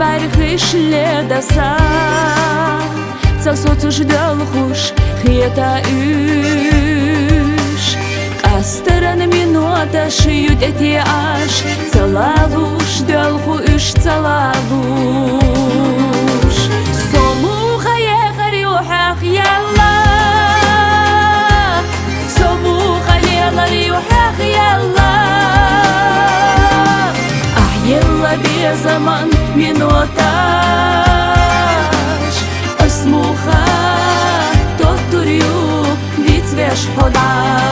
برخش لدسا تصوتش دلخوش خيتا üş Astırın minutaş yüdeti aş Salavuş dölhu üş salavuş Somuha yekar yuhaq yalla Somuha lelar yuhaq yalla Ah yalla bir zaman minutaş Asmuha totturyu vitvesh hoda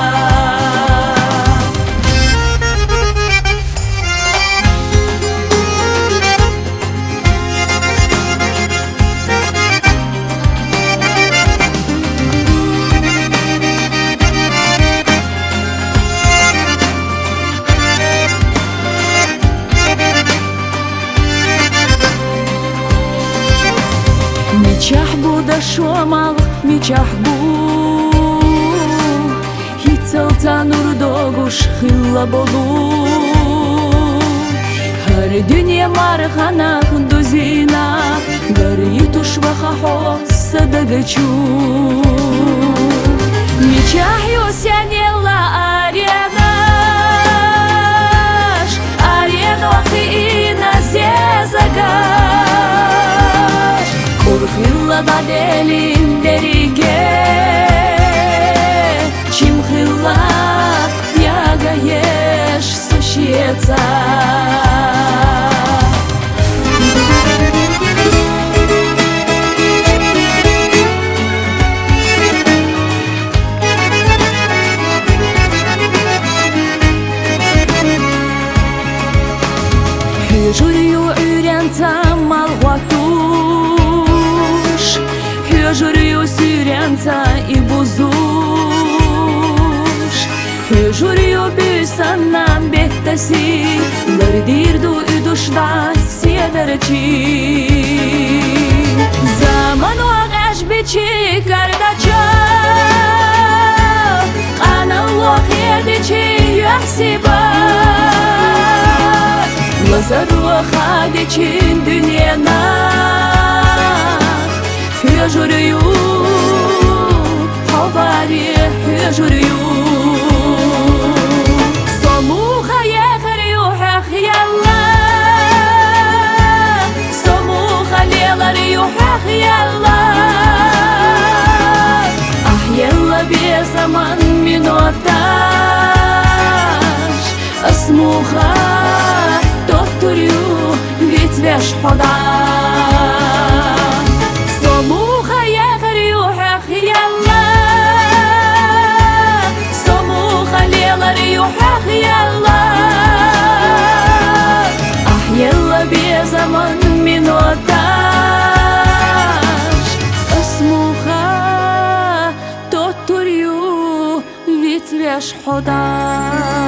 Miçah bu da şomal, miçah bu Hitsalta nur doğuş hılla bolu Her dünya marhana duzina Gari tuş vaha hossa da gaçu Miçah yosyan yella arenaş Areno qina zezagaş Kurhilla da delin derige Чимхила ягаешь сущеца Hüjürü ürentsam malgatuş Hüjürü sürensa ibuzuş Hüjürü büsanam behtasi Lardirdu üduşva sederci Zaman oğaş biçi kardaça Kanalloq yedici yuhsiba Lazarwa khadiçin dünyana Hüjürü havari hüjürü Somuha yekar yuhaq yalla Somuha lelar yuhaq yalla Ah yalla bir zaman minutaş Asmuha totturyu vitvesh hoda Somuha yekar yuhaq yalla Somuha lelar yuhaq yalla Ah yalla bir zaman minutaş Asmuha totturyu vitvesh hoda